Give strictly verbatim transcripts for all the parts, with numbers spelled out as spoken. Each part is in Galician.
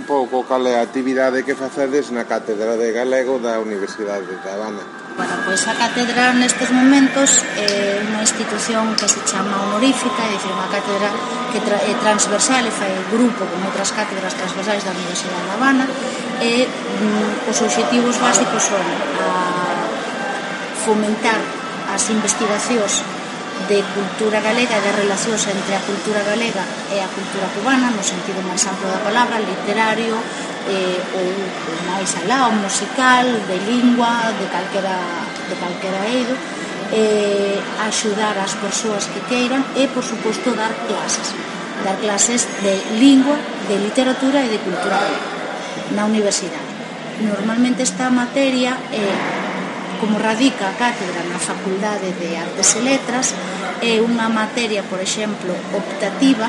Un pouco cal é a actividade que facedes na Cátedra de Galego da Universidade de Habana. Bueno, pois a cátedra nestes momentos é unha institución que se chama honorífica, é dicir, unha cátedra que tra é transversal e fai grupo con outras cátedras transversais da Universidade de Habana e mm, os obxectivos básicos son a fomentar as investigacións de cultura galega e de relacións entre a cultura galega e a cultura cubana no sentido máis amplo da palabra, literario eh, ou, ou máis alá, ou musical, de lingua, de calquera, de calquera eido, eh, axudar as persoas que queiran e, por suposto, dar clases dar clases de lingua, de literatura e de cultura galega na universidade. Normalmente esta materia é como radica a cátedra na Facultade de Artes e Letras, é unha materia, por exemplo, optativa.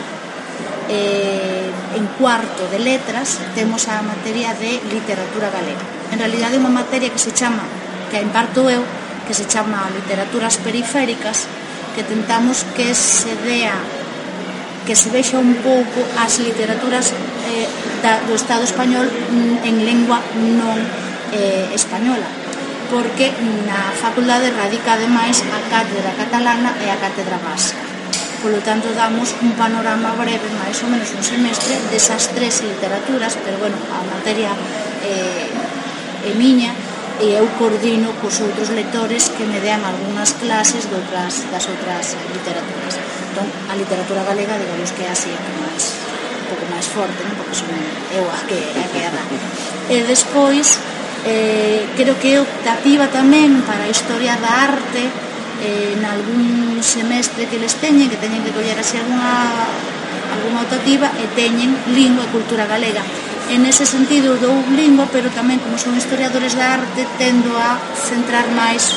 Eh, en cuarto de letras temos a materia de literatura galega. En realidade é unha materia que se chama, que a imparto eu, que se chama literaturas periféricas, que tentamos que se dea, que se vexa un pouco as literaturas eh, da, do Estado español en lengua non eh, española, porque na facultade radica ademais a cátedra catalana e a cátedra básica. Polo tanto, damos un panorama breve, máis ou menos un semestre, desas tres literaturas, pero, bueno, a materia eh, é miña e eu coordino cos outros lectores que me dean algunhas clases de outras, das outras literaturas. Entón, a literatura galega, digamos que é así, máis, un pouco máis forte, non? Porque son eu a que a que a dá. E despois, Eh, creo que é optativa tamén para a historia da arte eh, en algún semestre que les teñen, que teñen que coller así alguna, alguna optativa, e teñen lingua e cultura galega. En ese sentido dou lingua, pero tamén, como son historiadores da arte, tendo a centrar máis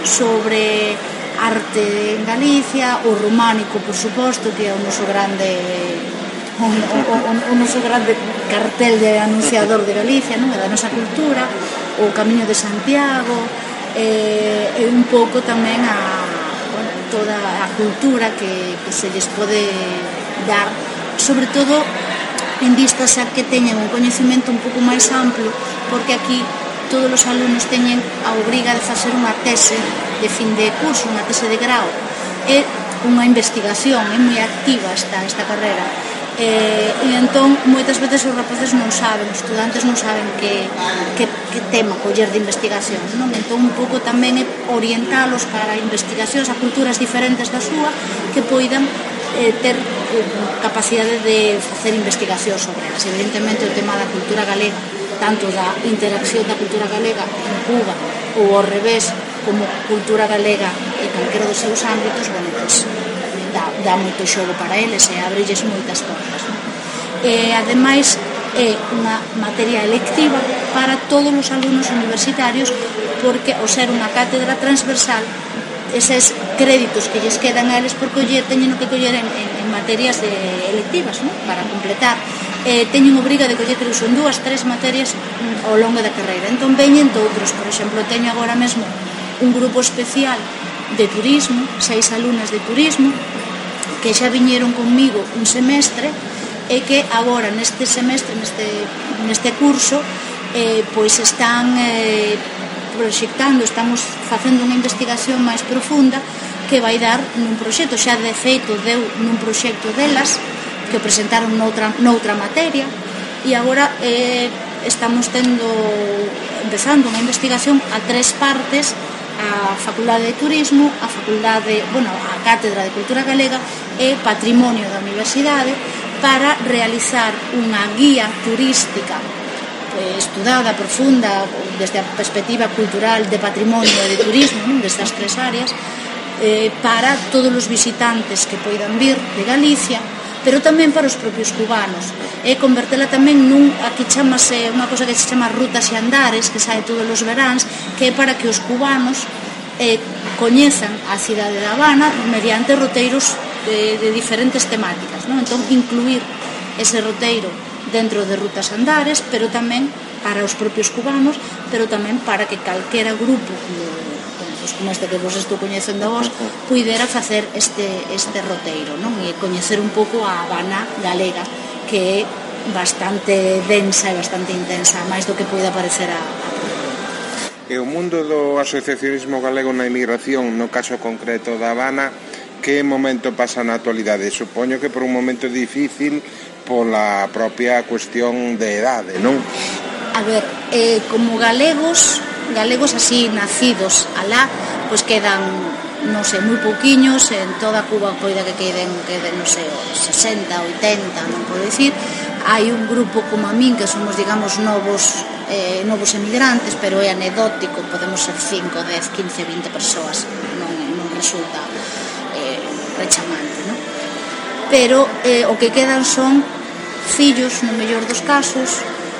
sobre arte en Galicia, o románico, por suposto, que é o noso grande o, o, o, o noso grande cartel de anunciador de Galicia, non? Da nosa cultura, o Camiño de Santiago, e, e un pouco tamén a, bueno, toda a cultura que, que se lles pode dar, sobre todo en vistas a que teñen un coñecemento un pouco máis amplo, porque aquí todos os alumnos teñen a obriga de facer unha tese de fin de curso, unha tese de grau, e unha investigación, é moi activa esta, esta carrera. Eh, e entón moitas veces os rapaces non saben, os estudantes non saben que, que, que tema coller de investigación, non? Entón un pouco tamén é orientalos para investigacións a culturas diferentes da súa que poidan eh, ter eh, capacidade de facer investigacións sobre elas. Evidentemente o tema da cultura galega, tanto da interacción da cultura galega en Cuba ou ao revés, como cultura galega e calquera dos seus ámbitos, bueno, pues, dá, dá moito xogo para eles e abrelles moitas portas, non? E ademais é unha materia electiva para todos os alumnos universitarios, porque ao ser unha cátedra transversal, eses créditos que lles quedan a eles por coller teñen que coller en, en, en materias de electivas, non? Para completar, eh, teñen obriga de coller, creo, son dúas, tres materias ao longo da carreira. Entón veñen doutros, por exemplo, teño agora mesmo un grupo especial de turismo, seis alumnas de turismo, que xa viñeron conmigo un semestre e que agora neste semestre, neste, neste curso, eh, pois están eh, proxectando, estamos facendo unha investigación máis profunda que vai dar nun proxecto, xa de feito deu nun proxecto delas, que o presentaron noutra, noutra materia, e agora eh, estamos tendo, empezando unha investigación a tres partes, a Facultade de Turismo, a Facultade, bueno, a Cátedra de Cultura Galega e Patrimonio da Universidade, para realizar unha guía turística eh, estudada, profunda, desde a perspectiva cultural, de patrimonio e de turismo, non? Destas tres áreas, eh, para todos os visitantes que poidan vir de Galicia, pero tamén para os propios cubanos, e convertela tamén nun, aquí chamase unha cosa que se chama rutas e andares, que sae todos os veráns, que é para que os cubanos eh, coñezan a cidade de Habana mediante roteiros de, de diferentes temáticas, non? Entón, incluir ese roteiro dentro de rutas andares, pero tamén para os propios cubanos, pero tamén para que calquera grupo, pues, como este que vos estou coñecendo a vos, puidera facer este, este roteiro, non? E coñecer un pouco a Habana galega, que é bastante densa e bastante intensa, máis do que poida parecer a, a E o mundo do asociacionismo galego na emigración, no caso concreto da Habana, que momento pasa na actualidade? Supoño que por un momento difícil pola propia cuestión de edade, non? A ver, eh, como galegos, galegos así nacidos alá, pois quedan, non sei, moi pouquiños, en toda Cuba poida que queden, queden, non sei, sesenta, oitenta, non podo dicir. Hai un grupo como a min que somos, digamos, novos eh, novos emigrantes, pero é anecdótico, podemos ser cinco, dez, quince, vinte persoas, non, non resulta eh, rechamante, non? Pero eh, o que quedan son fillos, no mellor dos casos,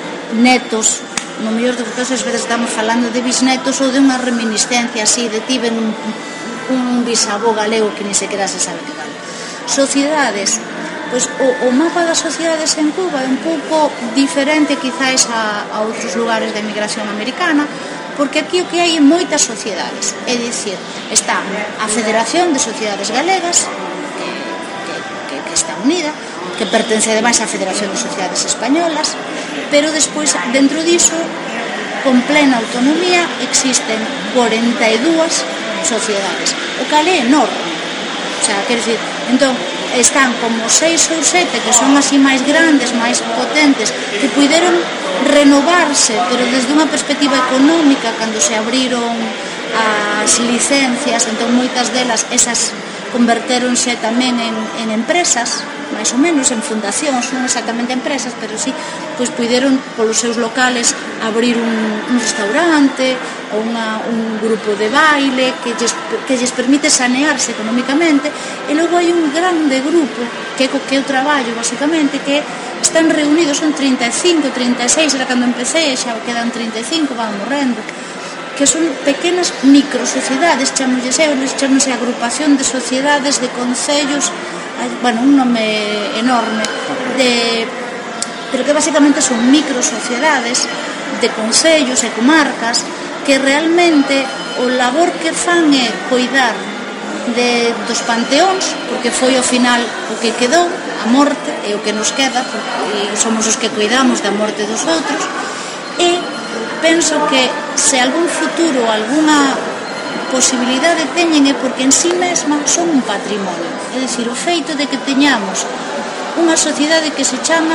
netos, no mellor dos casos, ás veces estamos falando de bisnetos ou de unha reminiscencia así, de tiven un, un bisavó galego que ni sequera se sabe que gal. Sociedades, pois o, o mapa das sociedades en Cuba é un pouco diferente quizáis a, a outros lugares de emigración americana, porque aquí o que hai é moitas sociedades, é dicir, está a Federación de Sociedades Galegas, que, que, que, que está unida, que pertence ademais á Federación de Sociedades Españolas, pero despois, dentro diso, con plena autonomía, existen cuarenta e dúas sociedades, o cal é enorme. O sea, quer dizer, entón, están como seis ou sete que son así máis grandes, máis potentes, que puideron renovarse, pero desde unha perspectiva económica, cando se abriron as licencias, entón moitas delas, esas convertéronse tamén en, en empresas, máis ou menos, en fundacións, non exactamente empresas, pero sí, pois puideron polos seus locales abrir un, un restaurante ou unha, un grupo de baile que lles, que lles permite sanearse económicamente, e logo hai un grande grupo que é co que eu traballo, basicamente, que están reunidos, son trinta e cinco, trinta e seis, era cando empecé, xa quedan trinta e cinco, van morrendo, que son pequenas microsociedades, chamolles eu, chamose agrupación de sociedades de concellos, bueno, un nome enorme, de, pero que basicamente son microsociedades de concellos e comarcas que realmente o labor que fan é cuidar de, dos panteóns, porque foi ao final o que quedou, a morte é o que nos queda, porque somos os que cuidamos da morte dos outros, e penso que se algún futuro, alguna posibilidade teñen é porque en sí mesma son un patrimonio, é dicir, o feito de que teñamos unha sociedade que se chama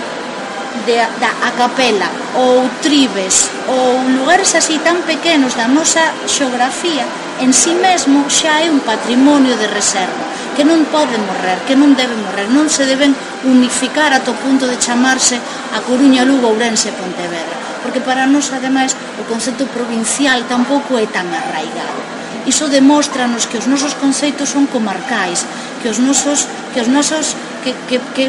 de, da a capela ou tribes ou lugares así tan pequenos da nosa xeografía, en sí mesmo xa é un patrimonio de reserva que non pode morrer, que non debe morrer, non se deben unificar ata o punto de chamarse a Coruña, Lugo, Ourense e Pontevedra, porque para nós, ademais, o concepto provincial tampouco é tan arraigado. Iso demóstranos que os nosos conceitos son comarcais, que os nosos, que os nosos, que, que, que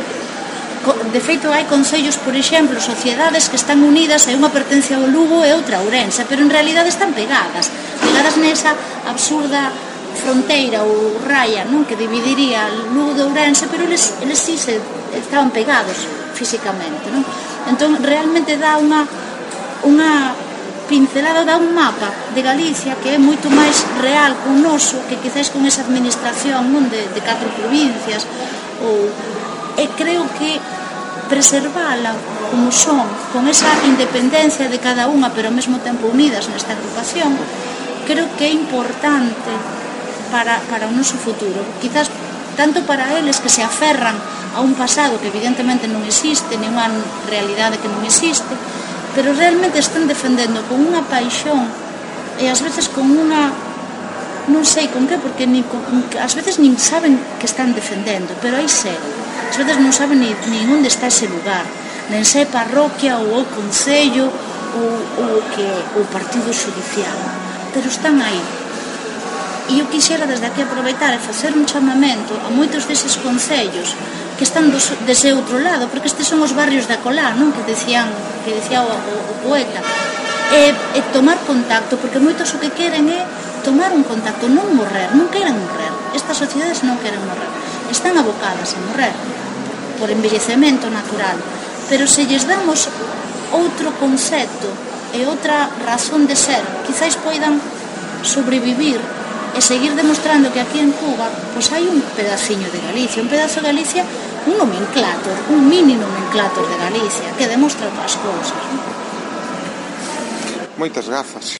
de feito hai concellos, por exemplo, sociedades que están unidas e unha pertence ao Lugo e outra a Ourense, pero en realidade están pegadas, pegadas nesa absurda fronteira ou raya, non, que dividiría Lugo de Ourense, pero eles, eles sí se estaban pegados físicamente, non? Entón realmente dá unha unha pincelada, dá un mapa de Galicia que é moito máis real que o noso, que quizás con esa administración, non, de, de catro provincias, ou, e creo que preservala como son, con esa independencia de cada unha, pero ao mesmo tempo unidas nesta agrupación, creo que é importante para, para o noso futuro, quizás tanto para eles que se aferran a un pasado que evidentemente non existe, nin unha realidade que non existe, pero realmente están defendendo con unha paixón e ás veces con unha, non sei con que, porque ni, con, ás veces nin saben que están defendendo, pero aí segue, ás veces non saben ni, ni onde está ese lugar, nen se parroquia ou o concello ou, ou que o partido xudicial, pero están aí. E eu quixera desde aquí aproveitar e facer un chamamento a moitos deses concellos que están dos, dese outro lado, porque estes son os barrios da Colá, non? Que decían, que decía o, o, o poeta, e, e tomar contacto, porque moitos o que queren é tomar un contacto, non morrer, non queren morrer, estas sociedades non queren morrer, están abocadas a morrer por envellecemento natural, pero se lles damos outro concepto e outra razón de ser, quizáis poidan sobrevivir e seguir demostrando que aquí en Cuba pois hai un pedaciño de Galicia, un pedazo de Galicia un nomenclator, un mini nomenclator de Galicia que demostra outras cousas. Moitas gafas.